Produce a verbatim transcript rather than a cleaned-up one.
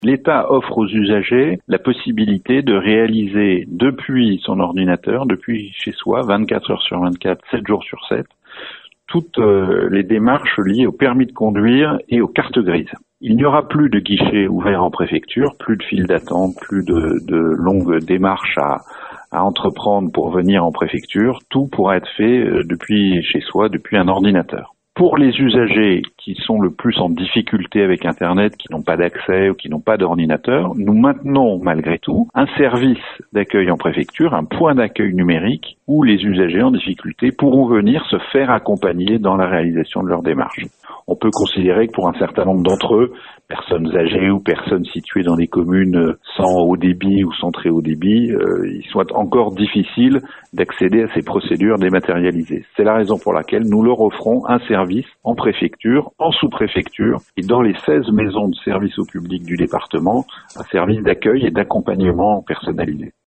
L'État offre aux usagers la possibilité de réaliser depuis son ordinateur, depuis chez soi, vingt-quatre heures sur vingt-quatre, sept jours sur sept, toutes euh, les démarches liées au permis de conduire et aux cartes grises. Il n'y aura plus de guichets ouverts en préfecture, plus de files d'attente, plus de, de longues démarches à, à entreprendre pour venir en préfecture. Tout pourra être fait depuis chez soi, depuis un ordinateur. Pour les usagers qui sont le plus en difficulté avec Internet, qui n'ont pas d'accès ou qui n'ont pas d'ordinateur, nous maintenons malgré tout un service d'accueil en préfecture, un point d'accueil numérique où les usagers en difficulté pourront venir se faire accompagner dans la réalisation de leur démarche. On peut considérer que pour un certain nombre d'entre eux, personnes âgées ou personnes situées dans des communes sans haut débit ou sans très haut débit, euh, il soit encore difficile d'accéder à ces procédures dématérialisées. C'est la raison pour laquelle nous leur offrons un service en préfecture, en sous-préfecture et dans les seize maisons de service au public du département, un service d'accueil et d'accompagnement personnalisé.